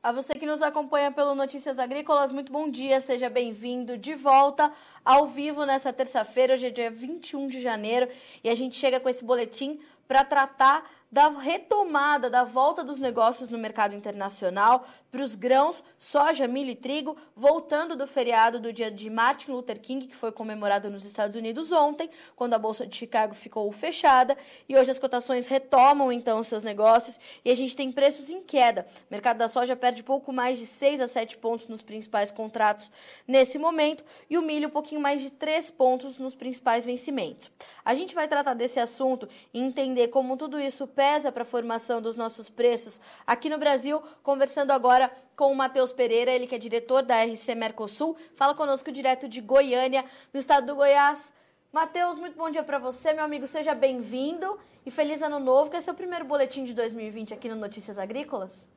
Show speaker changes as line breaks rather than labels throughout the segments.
A você que nos acompanha pelo Notícias Agrícolas, muito bom dia, seja bem-vindo de volta ao vivo nessa terça-feira, hoje é dia 21 de janeiro e a gente chega com esse boletim para tratar da retomada, da volta dos negócios no mercado internacional para os grãos, soja, milho e trigo, voltando do feriado do dia de Martin Luther King, que foi comemorado nos Estados Unidos ontem, quando a Bolsa de Chicago ficou fechada, e hoje as cotações retomam, então, seus negócios, e a gente tem preços em queda. O mercado da soja perde pouco mais de 6 a 7 pontos nos principais contratos nesse momento, e o milho um pouquinho mais de 3 pontos nos principais vencimentos. A gente vai tratar desse assunto e entender como tudo isso pesa para a formação dos nossos preços aqui no Brasil, conversando agora com o Matheus Pereira, ele que é diretor da RC Mercosul, fala conosco direto de Goiânia, no estado do Goiás. Matheus, muito bom dia para você, meu amigo, seja bem-vindo e feliz ano novo, que esse é o primeiro boletim de 2020 aqui no Notícias Agrícolas.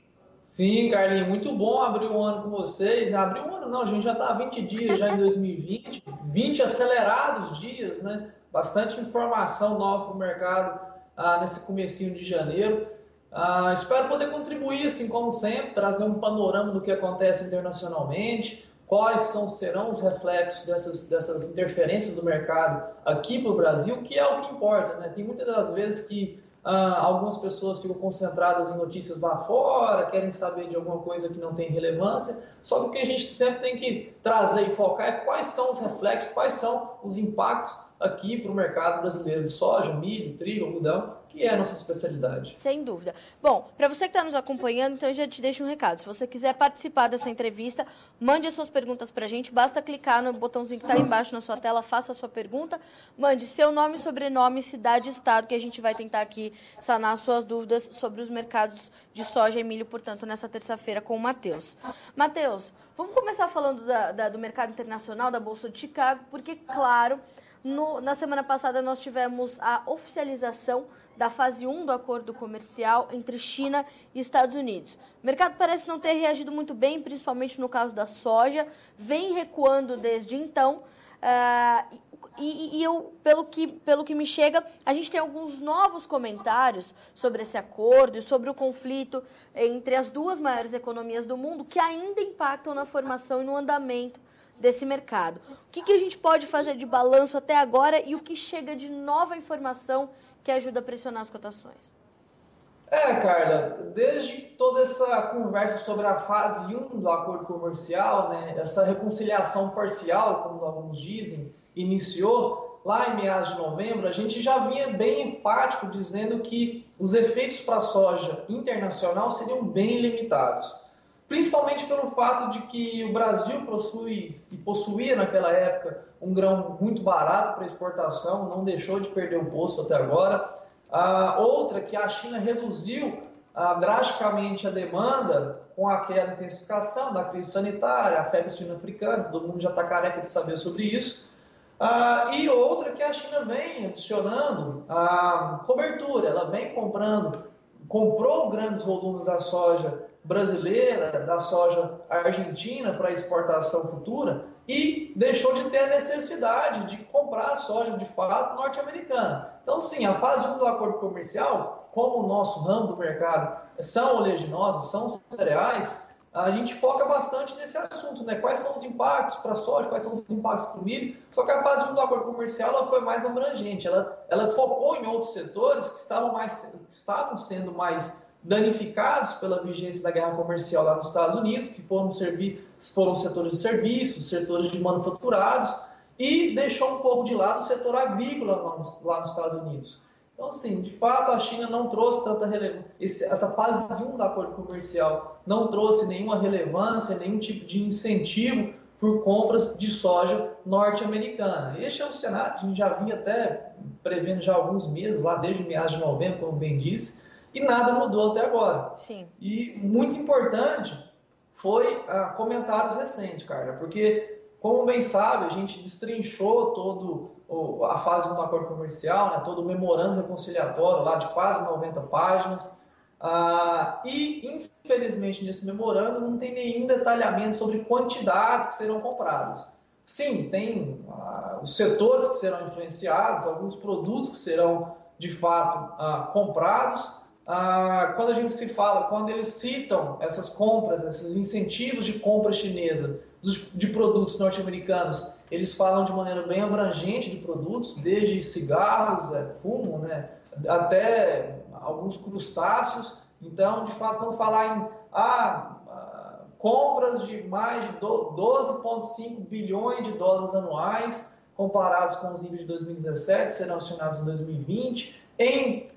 Sim, Carlinhos, muito bom abrir o ano com vocês. Abrir o ano não, a gente já está há 20 dias já em 2020, 20 acelerados dias, né? Bastante informação nova para o mercado nesse comecinho de janeiro. Espero poder contribuir, assim como sempre, trazer um panorama do que acontece internacionalmente, quais serão os reflexos dessas interferências do mercado aqui para o Brasil, que é o que importa, né? Tem muitas das vezes que algumas pessoas ficam concentradas em notícias lá fora, querem saber de alguma coisa que não tem relevância, só que o que a gente sempre tem que trazer e focar é quais são os reflexos, quais são os impactos aqui para o mercado brasileiro de soja, milho, trigo, algodão, que é a nossa especialidade.
Sem dúvida. Bom, para você que está nos acompanhando, então eu já te deixo um recado. Se você quiser participar dessa entrevista, mande as suas perguntas para a gente. Basta clicar no botãozinho que está aí embaixo na sua tela, faça a sua pergunta. Mande seu nome, sobrenome, cidade e estado, que a gente vai tentar aqui sanar as suas dúvidas sobre os mercados de soja e milho, portanto, nessa terça-feira com o Matheus. Matheus, vamos começar falando do mercado internacional, da Bolsa de Chicago, porque, claro, na semana passada nós tivemos a oficialização da fase 1 do acordo comercial entre China e Estados Unidos. O mercado parece não ter reagido muito bem, principalmente no caso da soja, vem recuando desde então. Pelo que me chega, a gente tem alguns novos comentários sobre esse acordo e sobre o conflito entre as duas maiores economias do mundo que ainda impactam na formação e no andamento desse mercado. O que a gente pode fazer de balanço até agora e o que chega de nova informação que ajuda a pressionar as cotações?
Carla, desde toda essa conversa sobre a fase 1 do acordo comercial, né, essa reconciliação parcial, como alguns dizem, iniciou lá em meados de novembro, a gente já vinha bem enfático dizendo que os efeitos para a soja internacional seriam bem limitados. Principalmente pelo fato de que o Brasil possuía naquela época um grão muito barato para exportação, não deixou de perder o posto até agora. Outra, que a China reduziu drasticamente a demanda com aquela intensificação da crise sanitária, a febre suína africana, todo mundo já está careca de saber sobre isso. E outra, que a China vem adicionando cobertura, ela vem comprou grandes volumes da soja brasileira, da soja argentina para exportação futura e deixou de ter a necessidade de comprar a soja de fato norte-americana. Então, sim, a fase 1 do acordo comercial, como o nosso ramo do mercado são oleaginosas, são cereais, a gente foca bastante nesse assunto, né? Quais são os impactos para a soja, quais são os impactos para o milho, só que a fase 1 do acordo comercial ela foi mais abrangente, ela focou em outros setores que estavam sendo mais danificados pela vigência da guerra comercial lá nos Estados Unidos, que foram setores de serviços, setores de manufaturados, e deixou um pouco de lado o setor agrícola lá nos Estados Unidos. Então, assim, de fato, a China não trouxe tanta relevância, essa fase 1 do acordo comercial não trouxe nenhuma relevância, nenhum tipo de incentivo por compras de soja norte-americana. Este é o cenário que a gente já vinha até prevendo já há alguns meses, lá desde meados de novembro, como bem disse, e nada mudou até agora.
Sim.
E muito importante foi comentários recentes, Carla, porque, como bem sabe, a gente destrinchou toda a fase 1 do acordo comercial, né, todo o memorando reconciliatório lá de quase 90 páginas, e, infelizmente, nesse memorando não tem nenhum detalhamento sobre quantidades que serão compradas. Sim, tem os setores que serão influenciados, alguns produtos que serão, de fato, comprados, quando a gente se fala, quando eles citam essas compras, esses incentivos de compra chinesa de produtos norte-americanos, eles falam de maneira bem abrangente de produtos, desde cigarros, fumo, né, até alguns crustáceos. Então, de fato, quando falar em compras de mais de 12,5 bilhões de dólares anuais, comparados com os níveis de 2017, serão acionados em 2020. Em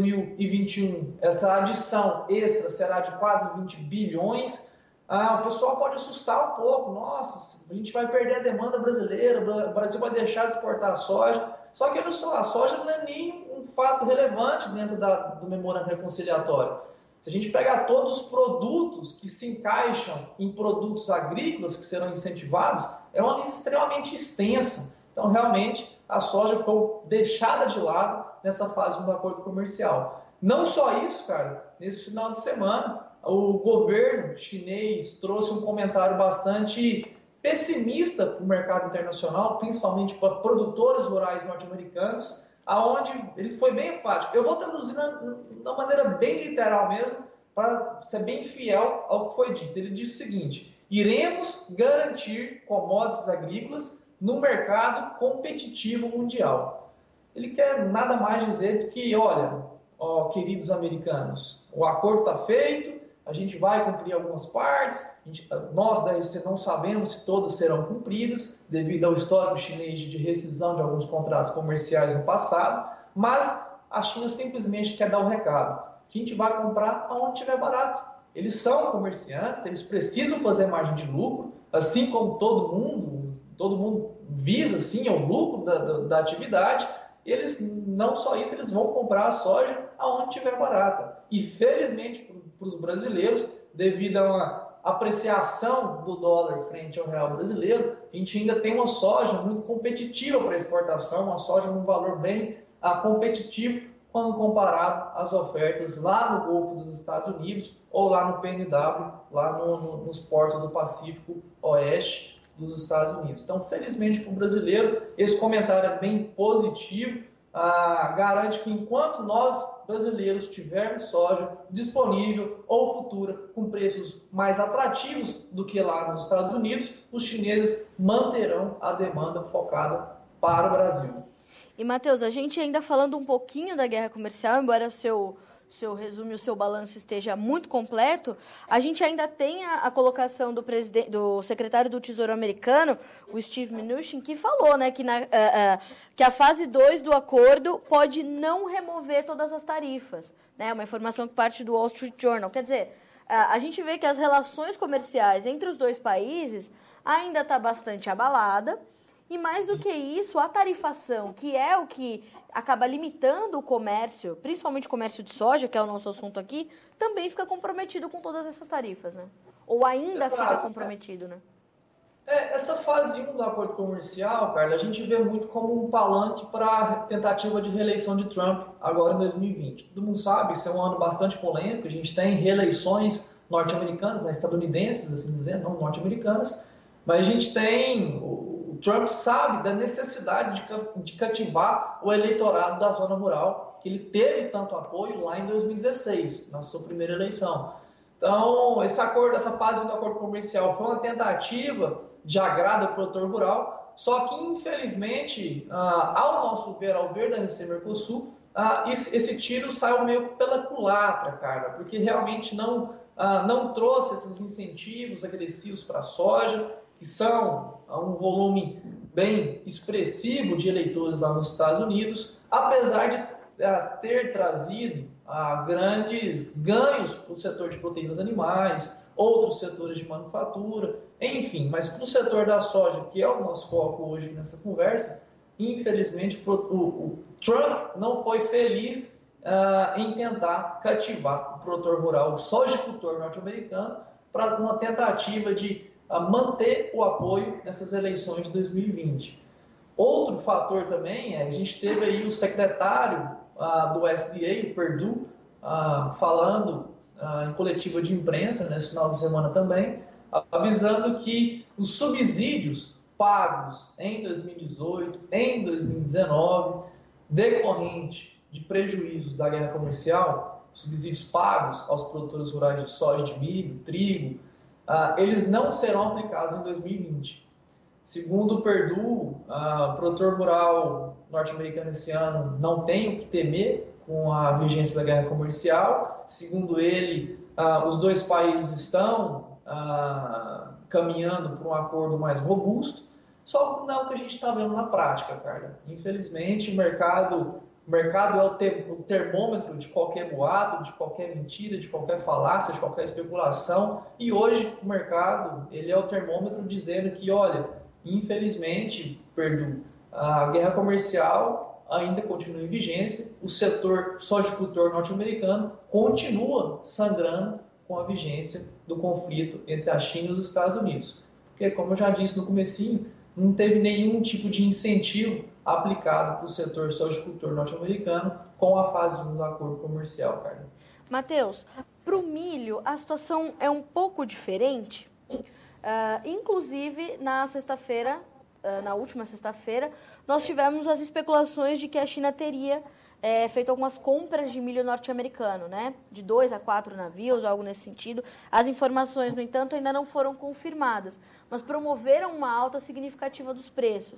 2021, essa adição extra será de quase 20 bilhões. O pessoal pode assustar um pouco. Nossa, a gente vai perder a demanda brasileira, o Brasil vai deixar de exportar soja. Só que, olha só, a soja não é nem um fato relevante dentro do memorando reconciliatório. Se a gente pegar todos os produtos que se encaixam em produtos agrícolas que serão incentivados, é uma lista extremamente extensa. Então, realmente, a soja ficou deixada de lado nessa fase do acordo comercial. Não só isso, cara, nesse final de semana, o governo chinês trouxe um comentário bastante pessimista para o mercado internacional, principalmente para produtores rurais norte-americanos, aonde ele foi bem enfático. Eu vou traduzir na maneira bem literal mesmo, para ser bem fiel ao que foi dito. Ele disse o seguinte: iremos garantir commodities agrícolas no mercado competitivo mundial. Ele quer nada mais dizer do que, olha, queridos americanos, o acordo está feito, a gente vai cumprir algumas partes, nós da RC não sabemos se todas serão cumpridas, devido ao histórico chinês de rescisão de alguns contratos comerciais no passado, mas a China simplesmente quer dar o recado: a gente vai comprar aonde estiver barato. Eles são comerciantes, eles precisam fazer margem de lucro, assim como todo mundo visa sim o lucro da atividade. Eles, não só isso, eles vão comprar a soja aonde estiver barata. E felizmente para os brasileiros, devido a uma apreciação do dólar frente ao real brasileiro, a gente ainda tem uma soja muito competitiva para exportação, uma soja num valor bem competitivo quando comparado às ofertas lá no Golfo dos Estados Unidos ou lá no PNW, lá nos portos do Pacífico Oeste dos Estados Unidos. Então, felizmente para o brasileiro, esse comentário é bem positivo, garante que enquanto nós brasileiros tivermos soja disponível ou futura com preços mais atrativos do que lá nos Estados Unidos, os chineses manterão a demanda focada para o Brasil.
E, Matheus, a gente ainda falando um pouquinho da guerra comercial, embora o seu resumo e o seu balanço esteja muito completo, a gente ainda tem a colocação do secretário do Tesouro americano, o Steve Mnuchin, que falou, né, que a fase 2 do acordo pode não remover todas as tarifas, né, uma informação que parte do Wall Street Journal. Quer dizer, a gente vê que as relações comerciais entre os dois países ainda está bastante abalada. E mais do que isso, a tarifação, que é o que acaba limitando o comércio, principalmente o comércio de soja, que é o nosso assunto aqui, também fica comprometido com todas essas tarifas, né? Ou ainda fica comprometido, né?
Essa fase 1 do acordo comercial, Carla, a gente vê muito como um palanque para a tentativa de reeleição de Trump agora em 2020. Todo mundo sabe, esse é um ano bastante polêmico, a gente tem reeleições norte-americanas, né, estadunidenses, assim dizer, não norte-americanas, mas a gente tem... Trump sabe da necessidade de cativar o eleitorado da zona rural, que ele teve tanto apoio lá em 2016, na sua primeira eleição. Então, essa fase do acordo comercial foi uma tentativa de agrado ao produtor rural, só que, infelizmente, ao nosso ver, ao ver da RC Mercosul, esse tiro saiu meio pela culatra, cara, porque realmente não trouxe esses incentivos agressivos para a soja, que são um volume bem expressivo de eleitores lá nos Estados Unidos, apesar de ter trazido grandes ganhos para o setor de proteínas animais, outros setores de manufatura, enfim, mas para o setor da soja, que é o nosso foco hoje nessa conversa, infelizmente o Trump não foi feliz em tentar cativar o produtor rural, o sojicultor norte-americano, para uma tentativa de manter o apoio nessas eleições de 2020. Outro fator também a gente teve aí o secretário do USDA, o Perdue, falando em coletiva de imprensa nesse final de semana também, avisando que os subsídios pagos em 2018, em 2019, decorrente de prejuízos da guerra comercial, subsídios pagos aos produtores rurais de soja, de milho, trigo, eles não serão aplicados em 2020. Segundo o Perdue, o produtor rural norte-americano esse ano não tem o que temer com a vigência da guerra comercial. Segundo ele, os dois países estão caminhando para um acordo mais robusto, só que não é o que a gente está vendo na prática, cara. Infelizmente, o mercado é o termômetro de qualquer boato, de qualquer mentira, de qualquer falácia, de qualquer especulação. E hoje o mercado ele é o termômetro dizendo que, olha, infelizmente, Perdue, a guerra comercial ainda continua em vigência, o setor sojicultor norte-americano continua sangrando com a vigência do conflito entre a China e os Estados Unidos. Porque, como eu já disse no comecinho, não teve nenhum tipo de incentivo aplicado para o setor sojicultor norte-americano com a fase 1 do acordo comercial, Carla.
Matheus, para o milho a situação é um pouco diferente. Inclusive, na última sexta-feira, nós tivemos as especulações de que a China teria feito algumas compras de milho norte-americano, né? De 2 a 4 navios, algo nesse sentido. As informações, no entanto, ainda não foram confirmadas, mas promoveram uma alta significativa dos preços.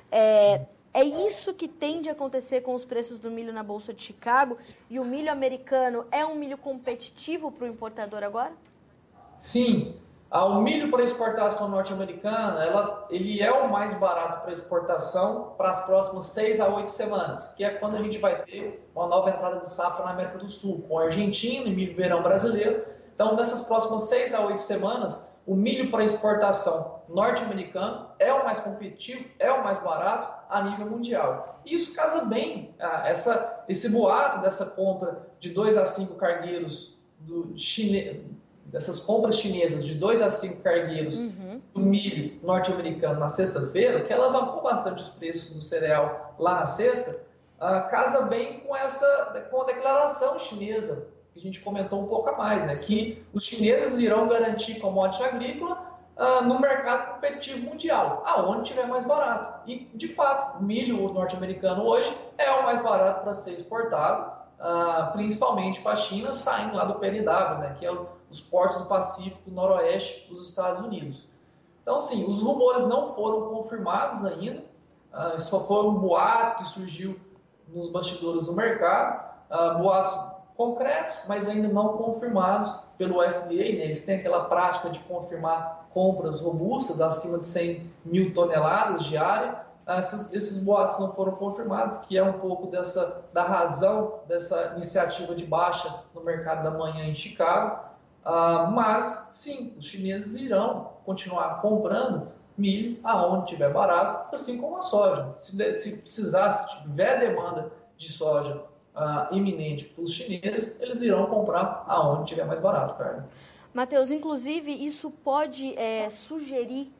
É isso que tende a acontecer com os preços do milho na Bolsa de Chicago? E o milho americano é um milho competitivo para o importador agora?
Sim. O milho para exportação norte-americana, ele é o mais barato para exportação para as próximas 6 a 8 semanas, que é quando a gente vai ter uma nova entrada de safra na América do Sul, com a Argentina e milho verão brasileiro. Então, nessas próximas 6 a 8 semanas, o milho para exportação norte-americano é o mais competitivo, é o mais barato a nível mundial. E isso casa bem, esse boato dessa compra de 2 a 5 cargueiros dessas compras chinesas de 2 a 5 cargueiros do milho norte-americano na sexta-feira, que alavancou bastante os preços do cereal lá na sexta, casa bem com a declaração chinesa, que a gente comentou um pouco a mais, né? Que os chineses irão garantir commodity agrícola no mercado competitivo mundial, aonde tiver mais barato. E, de fato, o milho norte-americano hoje é o mais barato para ser exportado, principalmente para a China, saindo lá do PNW, né? Que é os portos do Pacífico Noroeste dos Estados Unidos. Então, sim, os rumores não foram confirmados ainda, isso só foi um boato que surgiu nos bastidores do mercado, boatos concretos, mas ainda não confirmados pelo USDA, né? Eles têm aquela prática de confirmar compras robustas acima de 100 mil toneladas diária. Esses boatos não foram confirmados, que é um pouco da razão dessa iniciativa de baixa no mercado da manhã em Chicago. Mas, sim, os chineses irão continuar comprando milho aonde tiver barato, assim como a soja. Se precisar, se tiver demanda de soja iminente para os chineses, eles irão comprar aonde tiver mais barato, Carla.
Matheus, inclusive, isso pode sugerir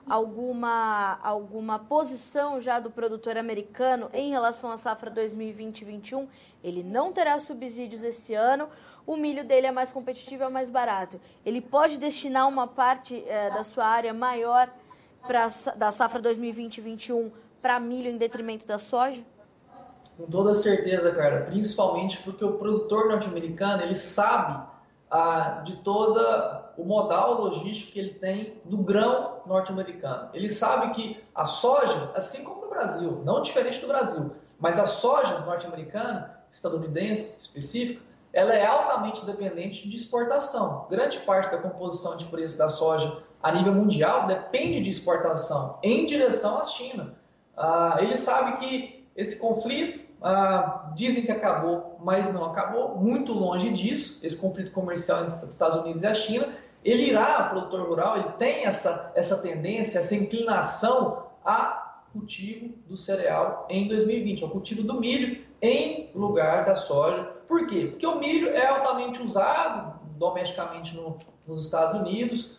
alguma posição já do produtor americano em relação à safra 2020-21? Ele não terá subsídios esse ano, o milho dele é mais competitivo, é mais barato. Ele pode destinar uma parte da sua área maior da safra 2020-21 para milho em detrimento da soja?
Com toda certeza, cara, principalmente porque o produtor norte-americano, ele sabe de toda o modal logístico que ele tem do grão norte-americano. Ele sabe que a soja, assim como no Brasil, não diferente do Brasil, mas a soja norte-americana, estadunidense específica, ela é altamente dependente de exportação. Grande parte da composição de preço da soja a nível mundial depende de exportação em direção à China. Ele sabe que esse conflito, dizem que acabou, mas não acabou, muito longe disso, esse conflito comercial entre os Estados Unidos e a China. Ele irá, o produtor rural, ele tem essa tendência, essa inclinação a cultivo do cereal em 2020, ao cultivo do milho em lugar da soja. Por quê? Porque o milho é altamente usado domesticamente nos Estados Unidos.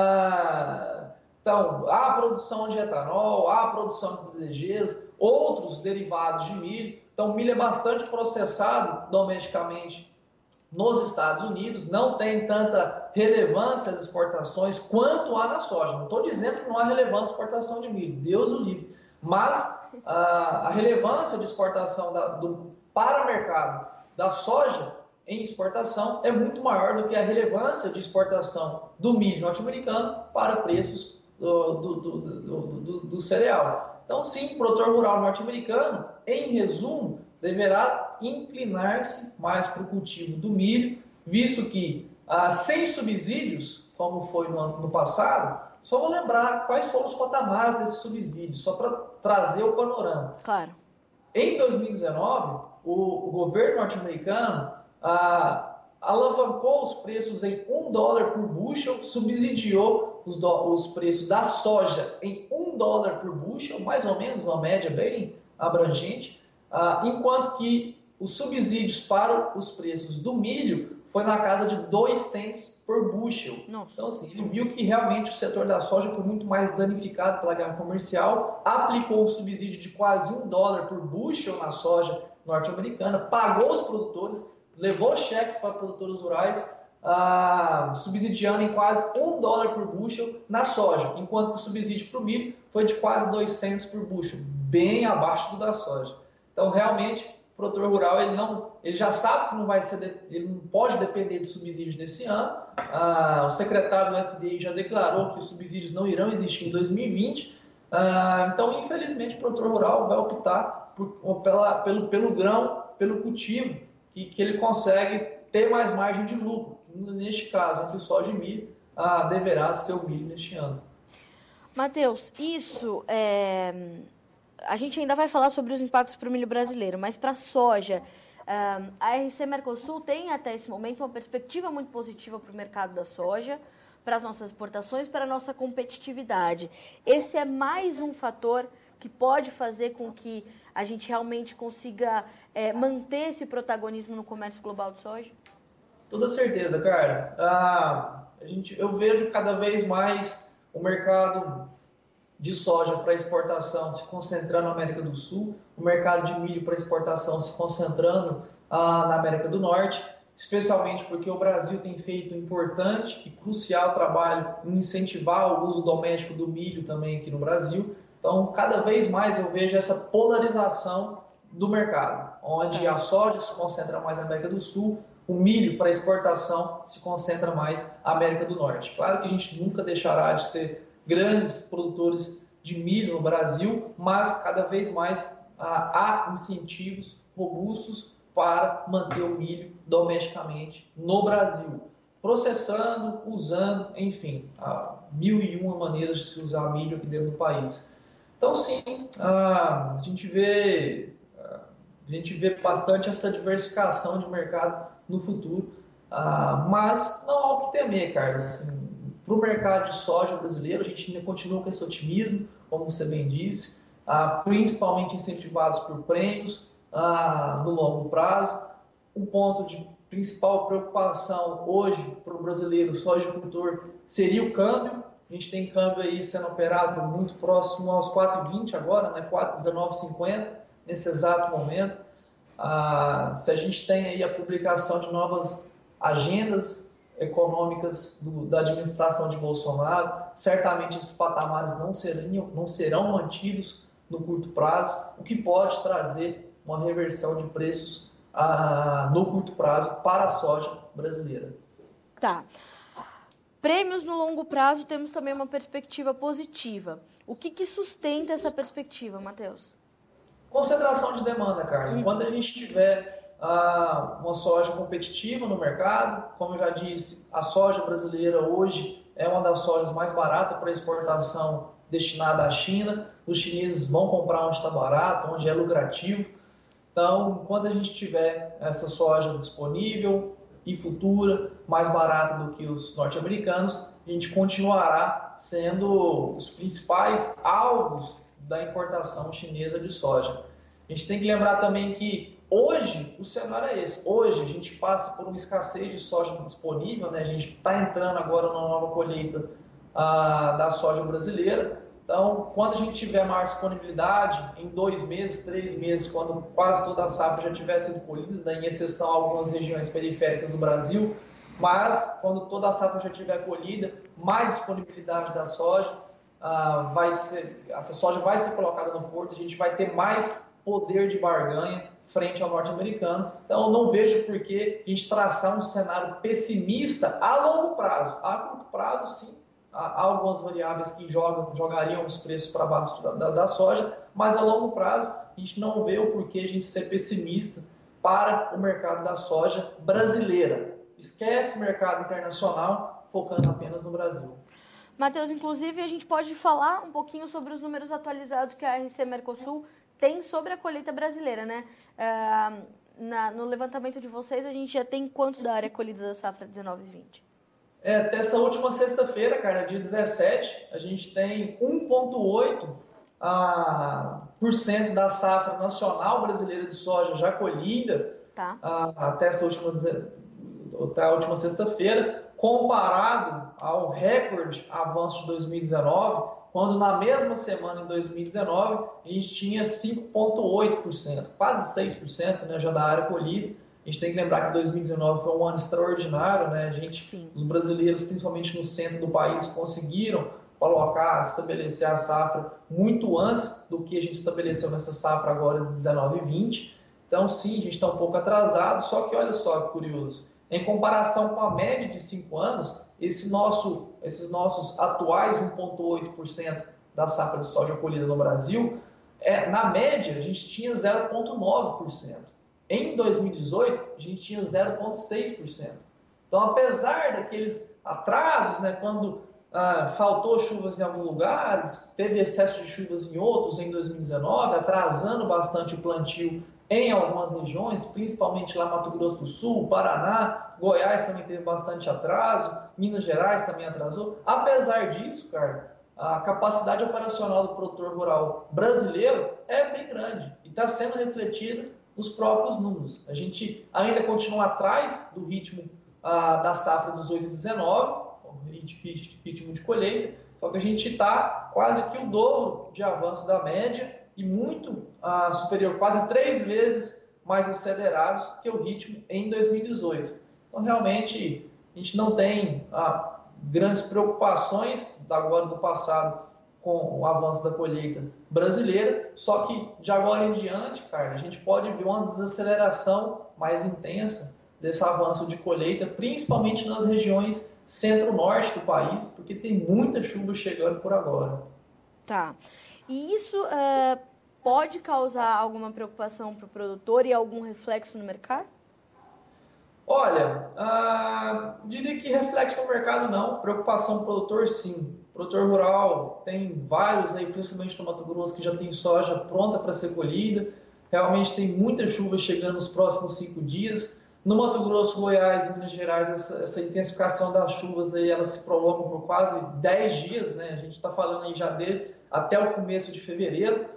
Então, há a produção de etanol, há a produção de DDGs, outros derivados de milho. Então, o milho é bastante processado domesticamente nos Estados Unidos, não tem tanta relevância as exportações quanto há na soja. Não estou dizendo que não há relevância a exportação de milho, Deus o livre. Mas a relevância de exportação para o mercado da soja em exportação é muito maior do que a relevância de exportação do milho norte-americano para preços do cereal. Então, sim, o produtor rural norte-americano, em resumo, deverá inclinar-se mais para o cultivo do milho, visto que, sem subsídios, como foi no passado, só vou lembrar quais foram os patamares desses subsídios, só para trazer o panorama.
Claro.
Em 2019, o governo norte-americano alavancou os preços em $1 por bushel, subsidiou os preços da soja em $1 por bushel, mais ou menos uma média bem abrangente, enquanto que os subsídios para os preços do milho foi na casa de 2 cents por bushel.
Nossa.
Então, assim, ele viu que realmente o setor da soja foi muito mais danificado pela guerra comercial, aplicou um subsídio de quase $1 por bushel na soja norte-americana, pagou os produtores, levou cheques para produtores rurais, subsidiando em quase $1 por bushel na soja, enquanto que o subsídio para o milho foi de quase 2 cents por bushel, bem abaixo do da soja. Então, realmente, o produtor rural ele já sabe que ele não pode depender de subsídios nesse ano. O secretário do SDI já declarou que os subsídios não irão existir em 2020. Então, infelizmente, o produtor rural vai optar pelo grão, pelo cultivo, que ele consegue ter mais margem de lucro. Neste caso, entre soja e milho, deverá ser o milho neste ano.
Matheus, isso a gente ainda vai falar sobre os impactos para o milho brasileiro, mas para a soja, a RC Mercosul tem até esse momento uma perspectiva muito positiva para o mercado da soja, para as nossas exportações, para a nossa competitividade. Esse é mais um fator que pode fazer com que a gente realmente consiga manter esse protagonismo no comércio global de soja?
Toda certeza, cara. Eu vejo cada vez mais o mercado de soja para exportação se concentrando na América do Sul, o mercado de milho para exportação se concentrando na América do Norte, especialmente porque o Brasil tem feito um importante e crucial trabalho em incentivar o uso doméstico do milho também aqui no Brasil. Então, cada vez mais eu vejo essa polarização do mercado, onde a soja se concentra mais na América do Sul, o milho para exportação se concentra mais na América do Norte. Claro que a gente nunca deixará de ser grandes produtores de milho no Brasil, mas cada vez mais há incentivos robustos para manter o milho domesticamente no Brasil, processando, usando, enfim, há 1001 maneiras de se usar milho aqui dentro do país. Então, sim, a gente vê bastante essa diversificação de mercado no futuro, mas não há o que temer, Carlos. Assim, para o mercado de soja brasileiro, a gente ainda continua com esse otimismo, como você bem disse, principalmente incentivados por prêmios no longo prazo. Um ponto de principal preocupação hoje para o brasileiro sojicultor seria o câmbio. A gente tem câmbio aí sendo operado muito próximo aos 4,20 agora, né? 4,1950 nesse exato momento. Se a gente tem aí a publicação de novas agendas econômicas da administração de Bolsonaro, certamente esses patamares não serão mantidos no curto prazo, o que pode trazer uma reversão de preços no curto prazo para a soja brasileira.
Tá. Prêmios no longo prazo, temos também uma perspectiva positiva. O que sustenta essa perspectiva, Matheus?
Concentração de demanda, Carla. Quando a gente tiver uma soja competitiva no mercado, como eu já disse, a soja brasileira hoje é uma das sojas mais baratas para exportação destinada à China. Os chineses vão comprar onde está barato, onde é lucrativo. Então, quando a gente tiver essa soja disponível e futura, mais barata do que os norte-americanos, a gente continuará sendo os principais alvos da importação chinesa de soja. A gente tem que lembrar também que hoje o cenário é esse. Hoje a gente passa por uma escassez de soja disponível, né? A gente está entrando agora numa nova colheita da soja brasileira. Então, quando a gente tiver maior disponibilidade, em 2 meses, 3 meses, quando quase toda a safra já tiver sido colhida, em exceção a algumas regiões periféricas do Brasil, mas quando toda a safra já tiver colhida, mais disponibilidade da soja, essa soja vai ser colocada no porto, a gente vai ter mais poder de barganha frente ao norte-americano. Então, eu não vejo por que a gente traçar um cenário pessimista a longo prazo. A curto prazo, sim, há algumas variáveis que jogariam os preços para baixo da soja, mas a longo prazo a gente não vê o porquê a gente ser pessimista para o mercado da soja brasileira. Esquece mercado internacional, focando apenas no Brasil.
Matheus, inclusive, a gente pode falar um pouquinho sobre os números atualizados que a RC Mercosul tem sobre a colheita brasileira, né? No levantamento de vocês, a gente já tem quanto da área colhida da safra 19/20?
Até essa última sexta-feira, cara, dia 17, a gente tem 1,8% da safra nacional brasileira de soja já colhida,
tá.
Até a última sexta-feira, comparado ao recorde avanço de 2019, quando na mesma semana, em 2019, a gente tinha 5,8%, quase 6%, né, já da área colhida. A gente tem que lembrar que 2019 foi um ano extraordinário, né? Os brasileiros, principalmente no centro do país, conseguiram estabelecer a safra muito antes do que a gente estabeleceu nessa safra agora de 19 e 20. Então, sim, a gente está um pouco atrasado, só que olha só que curioso. Em comparação com a média de 5 anos, esses nossos atuais 1,8% da safra de soja colhida no Brasil, na média, a gente tinha 0,9%. Em 2018, a gente tinha 0,6%. Então, apesar daqueles atrasos, né, quando faltou chuvas em alguns lugares, teve excesso de chuvas em outros em 2019, atrasando bastante o plantio em algumas regiões, principalmente lá Mato Grosso do Sul, Paraná, Goiás também teve bastante atraso, Minas Gerais também atrasou. Apesar disso, cara, a capacidade operacional do produtor rural brasileiro é bem grande e está sendo refletida nos próprios números. A gente ainda continua atrás do ritmo da safra 18 e 19, ritmo de colheita, só que a gente está quase que o dobro de avanço da média e muito superior, quase 3 vezes mais acelerados que o ritmo em 2018. Então, realmente, a gente não tem grandes preocupações agora do passado com o avanço da colheita brasileira, só que de agora em diante, cara, a gente pode ver uma desaceleração mais intensa desse avanço de colheita, principalmente nas regiões centro-norte do país, porque tem muita chuva chegando por agora.
Tá. E isso pode causar alguma preocupação para o produtor e algum reflexo no mercado?
Olha, diria que reflexo no mercado não, preocupação do produtor sim. O produtor rural tem vários aí, principalmente no Mato Grosso, que já tem soja pronta para ser colhida. Realmente tem muita chuva chegando nos próximos 5 dias. No Mato Grosso, Goiás e Minas Gerais, essa intensificação das chuvas aí, ela se prolonga por quase 10 dias, né? A gente está falando aí já desde até o começo de fevereiro.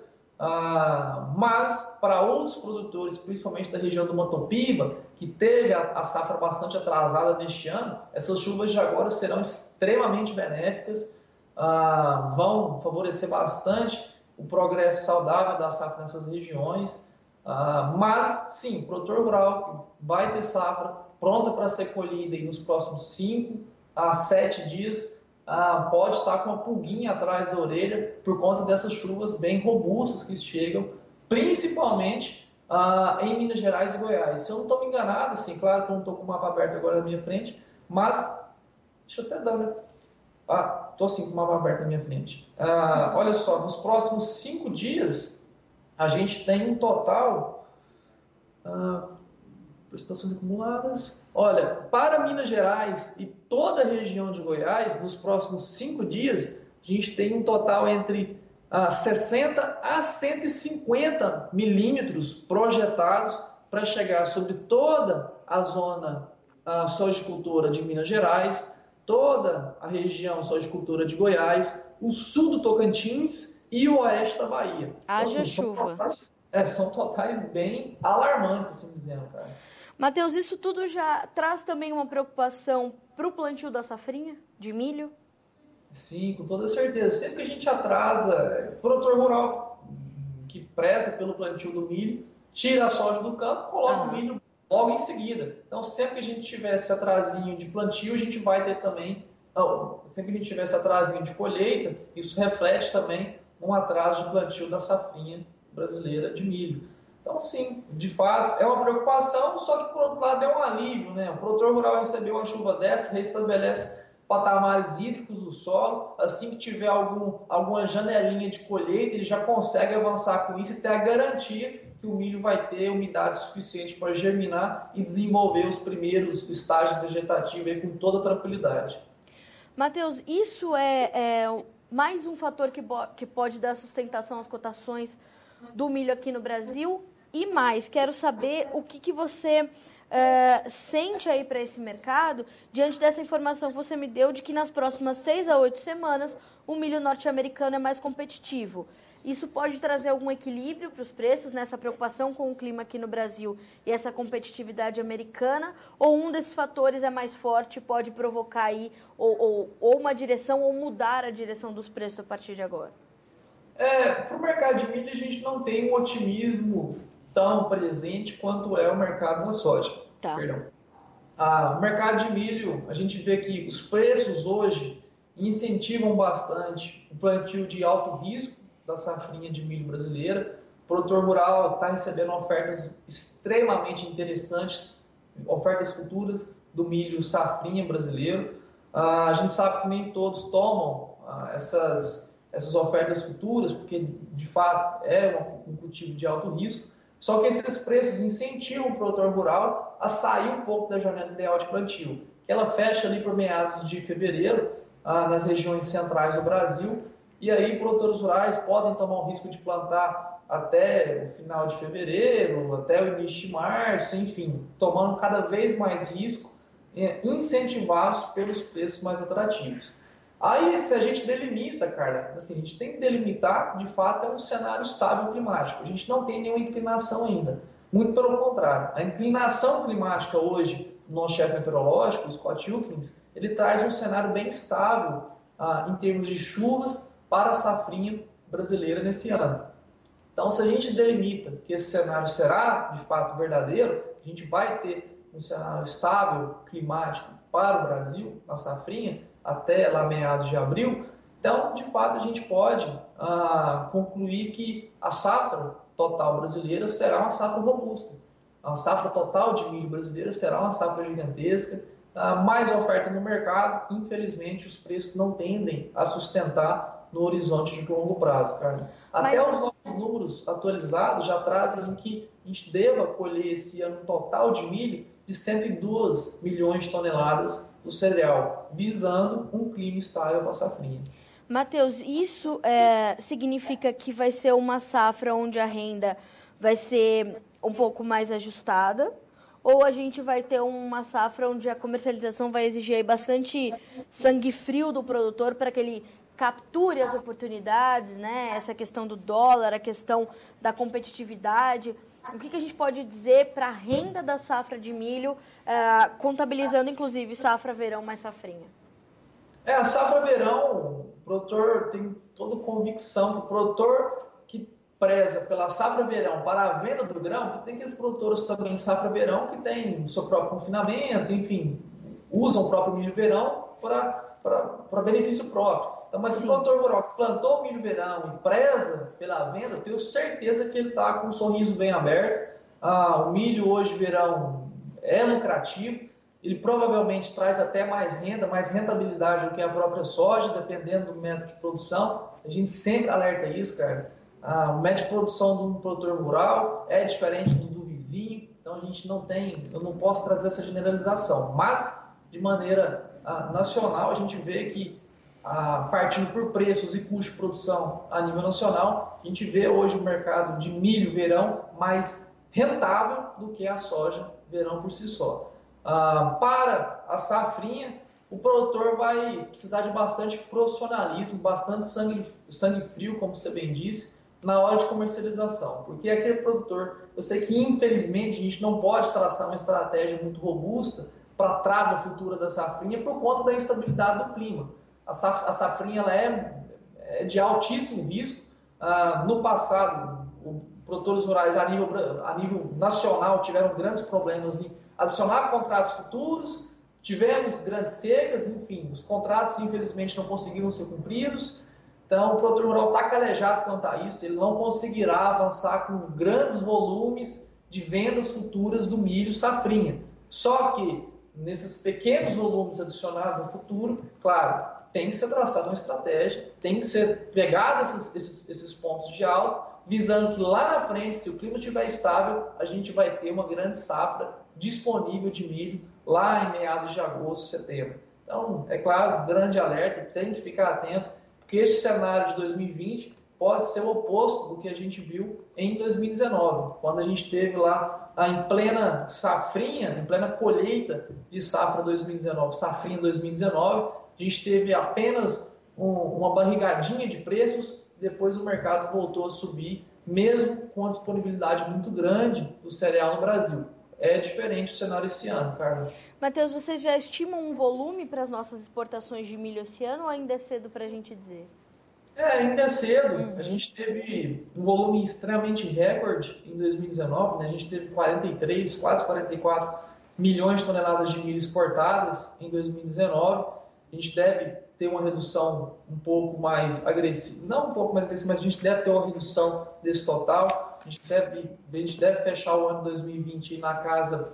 Mas para outros produtores, principalmente da região do Matopiba, que teve a safra bastante atrasada neste ano, essas chuvas de agora serão extremamente benéficas, vão favorecer bastante o progresso saudável da safra nessas regiões. Mas, sim, o produtor rural vai ter safra pronta para ser colhida e nos próximos 5 a 7 dias, pode estar com uma pulguinha atrás da orelha por conta dessas chuvas bem robustas que chegam, principalmente em Minas Gerais e Goiás. Se eu não estou me enganado, assim, claro que eu não estou com o mapa aberto agora na minha frente, mas deixa eu até dar, né? Estou sim com o mapa aberto na minha frente. Olha só, nos próximos 5 dias, a gente tem um total... precipitações acumuladas. Olha, para Minas Gerais e toda a região de Goiás, nos próximos 5 dias, a gente tem um total entre 60 a 150 milímetros projetados para chegar sobre toda a zona sojicultora de Minas Gerais, toda a região sojicultora de Goiás, o sul do Tocantins e o oeste da Bahia.
Haja chuva.
São totais bem alarmantes, assim dizendo, cara.
Matheus, isso tudo já traz também uma preocupação para o plantio da safrinha de milho?
Sim, com toda certeza. Sempre que a gente atrasa, o produtor rural que preza pelo plantio do milho, tira a soja do campo, coloca o milho logo em seguida. Então, sempre que a gente tiver esse atrasinho de plantio, a gente vai ter também, sempre que a gente tiver esse atrasinho de colheita, isso reflete também um atraso de plantio da safrinha brasileira de milho. Então, sim, de fato, é uma preocupação, só que, por outro lado, é um alívio, né? O produtor rural recebeu uma chuva dessa, restabelece patamares hídricos do solo, assim que tiver alguma janelinha de colheita, ele já consegue avançar com isso e ter a garantia que o milho vai ter umidade suficiente para germinar e desenvolver os primeiros estágios vegetativos aí com toda tranquilidade.
Matheus, isso é mais um fator que pode dar sustentação às cotações do milho aqui no Brasil? E mais, quero saber o que você sente aí para esse mercado, diante dessa informação que você me deu de que nas próximas 6 a 8 semanas o milho norte-americano é mais competitivo. Isso pode trazer algum equilíbrio para os preços nessa preocupação com o clima aqui no Brasil e essa competitividade americana? Ou um desses fatores é mais forte e pode provocar aí ou uma direção ou mudar a direção dos preços a partir de agora?
Para o mercado de milho, a gente não tem um otimismo tão presente quanto é o mercado da soja.
Tá.
Perdão. O mercado de milho, a gente vê que os preços hoje incentivam bastante o plantio de alto risco da safrinha de milho brasileira. O produtor rural está recebendo ofertas extremamente interessantes, ofertas futuras do milho safrinha brasileiro. A gente sabe que nem todos tomam essas ofertas futuras, porque de fato é um cultivo de alto risco. Só que esses preços incentivam o produtor rural a sair um pouco da janela ideal de plantio, que ela fecha ali por meados de fevereiro nas regiões centrais do Brasil, e aí produtores rurais podem tomar o risco de plantar até o final de fevereiro, até o início de março, enfim, tomando cada vez mais risco, incentivados pelos preços mais atrativos. Aí, se a gente delimita, Carla, assim, a gente tem que delimitar, de fato, é um cenário estável climático. A gente não tem nenhuma inclinação ainda. Muito pelo contrário. A inclinação climática hoje, o nosso chefe meteorológico, o Scott Wilkins, ele traz um cenário bem estável em termos de chuvas para a safrinha brasileira nesse ano. Então, se a gente delimita que esse cenário será, de fato, verdadeiro, a gente vai ter um cenário estável climático para o Brasil, na safrinha, até lá meados de abril. Então, de fato, a gente pode concluir que a safra total brasileira será uma safra robusta. A safra total de milho brasileira será uma safra gigantesca, mais oferta no mercado. Infelizmente, os preços não tendem a sustentar no horizonte de longo prazo, cara. Até os nossos números atualizados já trazem que a gente deva colher esse ano total de milho de 102 milhões de toneladas do cereal, visando um clima estável para a safrinha.
Matheus, isso significa que vai ser uma safra onde a renda vai ser um pouco mais ajustada? Ou a gente vai ter uma safra onde a comercialização vai exigir aí bastante sangue frio do produtor para que ele capture as oportunidades, né? Essa questão do dólar, a questão da competitividade. O que a gente pode dizer para a renda da safra de milho, contabilizando inclusive safra verão mais safrinha?
A safra verão, o produtor tem toda convicção que o produtor que preza pela safra verão para a venda do grão, que tem aqueles produtores também de safra verão que tem o seu próprio confinamento, enfim, usam o próprio milho verão para benefício próprio. Então, mas Sim. O produtor rural que plantou o milho verão e preza pela venda, eu tenho certeza que ele está com um sorriso bem aberto. O milho hoje verão é lucrativo, ele provavelmente traz até mais renda, mais rentabilidade do que a própria soja, dependendo do método de produção. A gente sempre alerta isso, cara. O método de produção de um produtor rural é diferente do vizinho, então a gente eu não posso trazer essa generalização, mas de maneira nacional a gente vê que partindo por preços e custo de produção a nível nacional, a gente vê hoje o mercado de milho verão mais rentável do que a soja verão por si só. Para a safrinha, o produtor vai precisar de bastante profissionalismo, bastante sangue frio, como você bem disse, na hora de comercialização. Porque aquele produtor, eu sei que infelizmente a gente não pode traçar uma estratégia muito robusta para a trava futura da safrinha por conta da instabilidade do clima. A safrinha ela é de altíssimo risco. No passado, os produtores rurais a nível nacional tiveram grandes problemas em adicionar contratos futuros, tivemos grandes secas, enfim, os contratos infelizmente não conseguiram ser cumpridos. Então, o produtor rural está calejado quanto a isso, ele não conseguirá avançar com grandes volumes de vendas futuras do milho safrinha. Só que, nesses pequenos volumes adicionados a futuro, claro, tem que ser traçada uma estratégia, tem que ser pegado esses pontos de alta, visando que lá na frente, se o clima estiver estável, a gente vai ter uma grande safra disponível de milho lá em meados de agosto, setembro. Então, é claro, grande alerta, tem que ficar atento, porque esse cenário de 2020 pode ser o oposto do que a gente viu em 2019, quando a gente teve lá em plena safrinha, em plena colheita de safra 2019, safrinha 2019, a gente teve apenas uma barrigadinha de preços, depois o mercado voltou a subir, mesmo com a disponibilidade muito grande do cereal no Brasil. É diferente o cenário esse ano, Carla.
Matheus, vocês já estimam um volume para as nossas exportações de milho esse ano ou ainda é cedo para a gente dizer?
Ainda é cedo. A gente teve um volume extremamente recorde em 2019, né? A gente teve 43, quase 44 milhões de toneladas de milho exportadas em 2019. A gente deve ter uma redução um pouco mais agressiva, não um pouco mais agressiva, mas a gente deve ter uma redução desse total. A gente deve fechar o ano 2020 na casa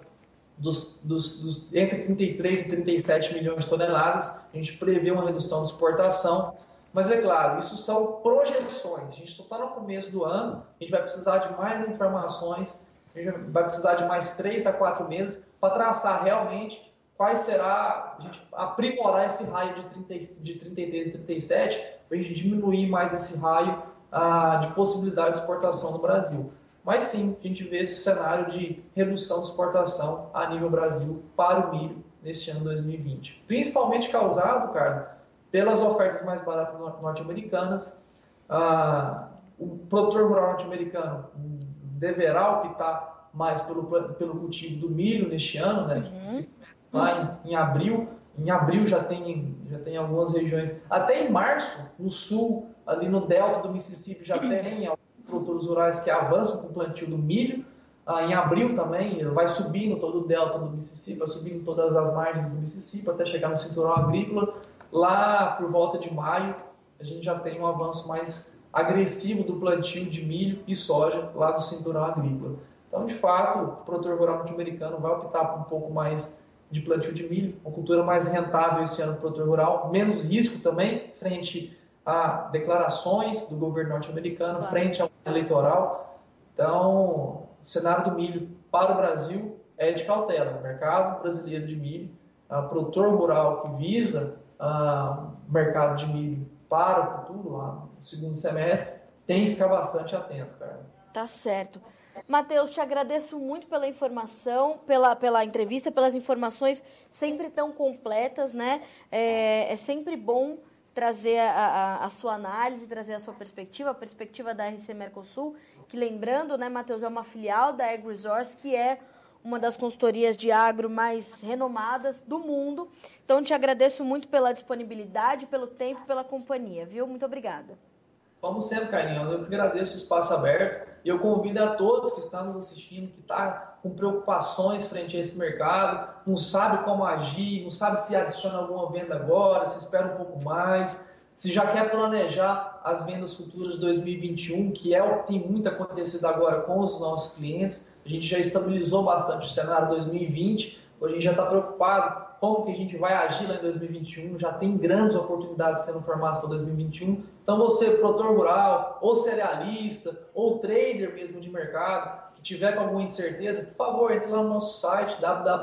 entre 33 e 37 milhões de toneladas. A gente prevê uma redução de exportação. Mas é claro, isso são projeções. A gente só está no começo do ano, a gente vai precisar de mais informações, a gente vai precisar de mais 3 a 4 meses para traçar realmente quais será, a gente aprimorar esse raio de 33 e 37, para a gente diminuir mais esse raio de possibilidade de exportação no Brasil. Mas sim, a gente vê esse cenário de redução de exportação a nível Brasil para o milho neste ano 2020. Principalmente causado, Carlos, pelas ofertas mais baratas norte-americanas. O produtor rural norte-americano deverá optar mais pelo cultivo do milho neste ano, né? Que se começa lá em abril. Em abril já tem algumas regiões, até em março, no sul, ali no delta do Mississippi, já tem alguns produtores rurais que avançam com o plantio do milho. Em abril também, ele vai subindo todo o delta do Mississippi, vai subindo todas as margens do Mississippi, até chegar no cinturão agrícola. Lá, por volta de maio, a gente já tem um avanço mais agressivo do plantio de milho e soja lá do cinturão agrícola. Então, de fato, o produtor rural norte-americano vai optar por um pouco mais de plantio de milho, uma cultura mais rentável esse ano para o produtor rural, menos risco também frente a declarações do governo norte-americano, frente ao eleitoral. Então, o cenário do milho para o Brasil é de cautela. O mercado brasileiro de milho, o produtor rural que visa mercado de milho para o futuro, lá no segundo semestre, tem que ficar bastante atento, cara.
Tá certo. Matheus, te agradeço muito pela informação, pela entrevista, pelas informações sempre tão completas, né? É sempre bom trazer a sua análise, trazer a sua perspectiva, a perspectiva da RC Mercosul, que lembrando, né, Matheus, é uma filial da AgResource, que é uma das consultorias de agro mais renomadas do mundo. Então, te agradeço muito pela disponibilidade, pelo tempo, pela companhia, viu? Muito obrigada.
Como sempre, Carlinhos, eu que agradeço o espaço aberto e eu convido a todos que estão nos assistindo, que estão com preocupações frente a esse mercado, não sabe como agir, não sabe se adiciona alguma venda agora, se espera um pouco mais, se já quer planejar as vendas futuras de 2021, que é o que tem muito acontecido agora com os nossos clientes. A gente já estabilizou bastante o cenário 2020, hoje a gente já está preocupado como que a gente vai agir lá em 2021, já tem grandes oportunidades sendo formadas para 2021. Então você, produtor rural, ou cerealista, ou trader mesmo de mercado, que tiver com alguma incerteza, por favor, entre lá no nosso site,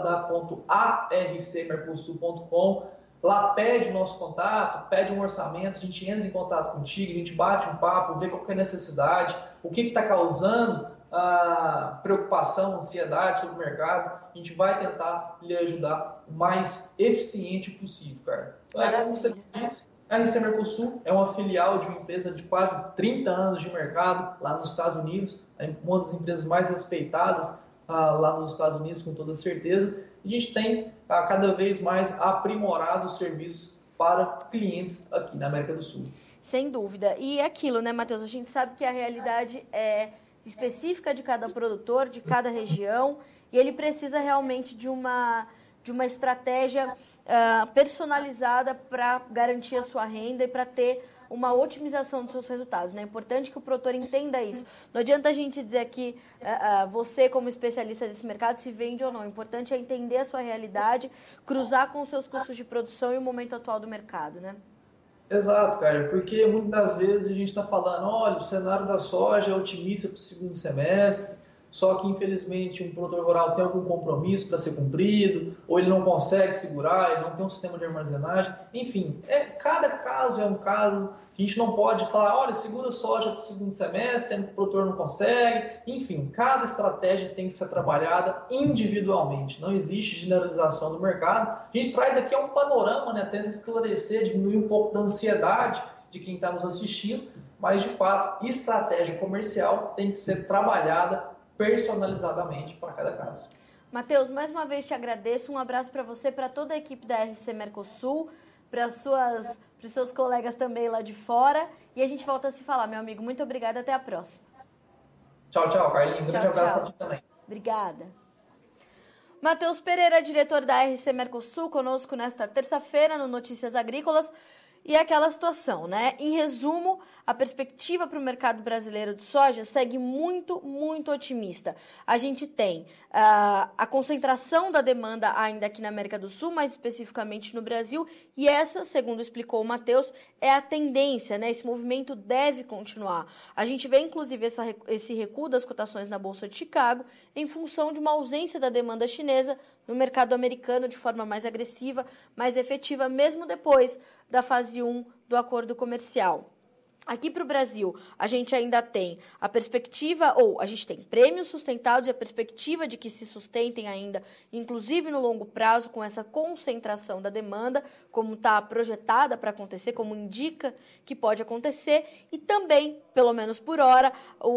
www.arcmercosul.com. Lá pede o nosso contato, pede um orçamento, a gente entra em contato contigo, a gente bate um papo, vê qual que é a necessidade, o que está causando preocupação, ansiedade sobre o mercado. A gente vai tentar lhe ajudar o mais eficiente possível, cara. Como você disse, a RC Mercosul é uma filial de uma empresa de quase 30 anos de mercado lá nos Estados Unidos, uma das empresas mais respeitadas lá nos Estados Unidos, com toda certeza. A gente tem cada vez mais aprimorado os serviços para clientes aqui na América do Sul.
Sem dúvida. E é aquilo, né, Matheus? A gente sabe que a realidade é específica de cada produtor, de cada região, e ele precisa realmente de uma estratégia personalizada para garantir a sua renda e para ter uma otimização dos seus resultados, né? É importante que o produtor entenda isso. Não adianta a gente dizer que você, como especialista desse mercado, se vende ou não. O importante é entender a sua realidade, cruzar com os seus custos de produção e o momento atual do mercado, né?
Exato, cara, porque muitas das vezes a gente está falando, olha, o cenário da soja é otimista para o segundo semestre, só que infelizmente um produtor rural tem algum compromisso para ser cumprido, ou ele não consegue segurar, ele não tem um sistema de armazenagem, enfim, cada caso é um caso. A gente não pode falar, olha, segura soja para o segundo semestre, sendo que o produtor não consegue. Enfim, cada estratégia tem que ser trabalhada individualmente. Não existe generalização do mercado. A gente traz aqui um panorama, né, tenta esclarecer, diminuir um pouco da ansiedade de quem está nos assistindo, mas, de fato, estratégia comercial tem que ser trabalhada personalizadamente para cada caso.
Matheus, mais uma vez te agradeço. Um abraço para você, para toda a equipe da RC Mercosul, para os seus colegas também lá de fora. E a gente volta a se falar, meu amigo. Muito obrigada, até a próxima.
Tchau, tchau, Carlinhos. Um grande abraço para ti também.
Obrigada. Matheus Pereira, diretor da RC Mercosul, conosco nesta terça-feira no Notícias Agrícolas. E aquela situação, né? Em resumo, a perspectiva para o mercado brasileiro de soja segue muito, muito otimista. A gente tem a concentração da demanda ainda aqui na América do Sul, mais especificamente no Brasil, e essa, segundo explicou o Matheus, é a tendência, né? Esse movimento deve continuar. A gente vê, inclusive, esse recuo das cotações na Bolsa de Chicago em função de uma ausência da demanda chinesa no mercado americano de forma mais agressiva, mais efetiva, mesmo depois da fase 1 do acordo comercial. Aqui para o Brasil, a gente ainda tem a perspectiva, ou a gente tem prêmios sustentados e a perspectiva de que se sustentem ainda, inclusive no longo prazo, com essa concentração da demanda, como está projetada para acontecer, como indica que pode acontecer, e também, pelo menos por hora,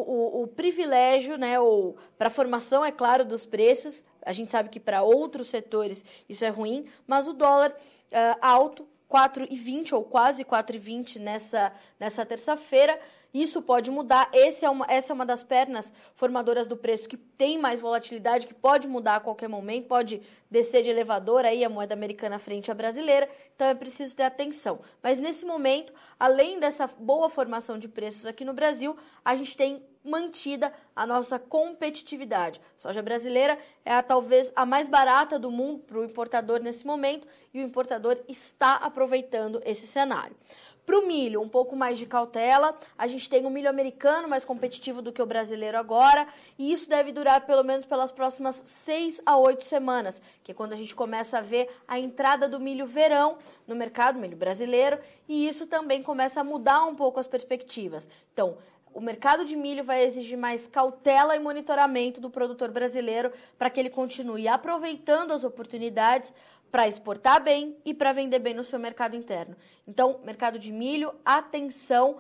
o privilégio, né, ou para a formação, é claro, dos preços. A gente sabe que para outros setores isso é ruim, mas o dólar alto, 4,20 ou quase 4,20 nessa terça-feira. Isso pode mudar. Essa é uma das pernas formadoras do preço que tem mais volatilidade, que pode mudar a qualquer momento, pode descer de elevador aí a moeda americana frente à brasileira. Então é preciso ter atenção. Mas nesse momento, além dessa boa formação de preços aqui no Brasil, a gente tem mantida a nossa competitividade. A soja brasileira é talvez a mais barata do mundo para o importador nesse momento e o importador está aproveitando esse cenário. Para o milho, um pouco mais de cautela. A gente tem um milho americano mais competitivo do que o brasileiro agora, e isso deve durar pelo menos pelas próximas 6 a 8 semanas, que é quando a gente começa a ver a entrada do milho verão no mercado, milho brasileiro, e isso também começa a mudar um pouco as perspectivas. Então, o mercado de milho vai exigir mais cautela e monitoramento do produtor brasileiro para que ele continue aproveitando as oportunidades para exportar bem e para vender bem no seu mercado interno. Então, mercado de milho, atenção,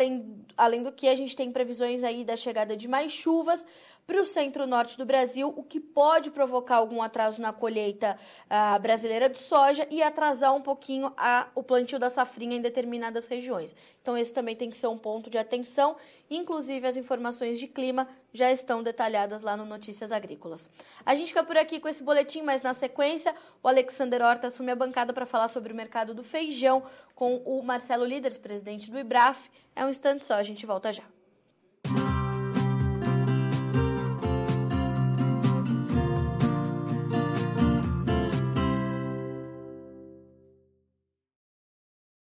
além do que a gente tem previsões aí da chegada de mais chuvas para o centro-norte do Brasil, o que pode provocar algum atraso na colheita brasileira de soja e atrasar um pouquinho o plantio da safrinha em determinadas regiões. Então, esse também tem que ser um ponto de atenção. Inclusive, as informações de clima já estão detalhadas lá no Notícias Agrícolas. A gente fica por aqui com esse boletim, mas na sequência, o Alexander Horta assume a bancada para falar sobre o mercado do feijão com o Marcelo Líderes, presidente do IBRAF. É um instante só, a gente volta já.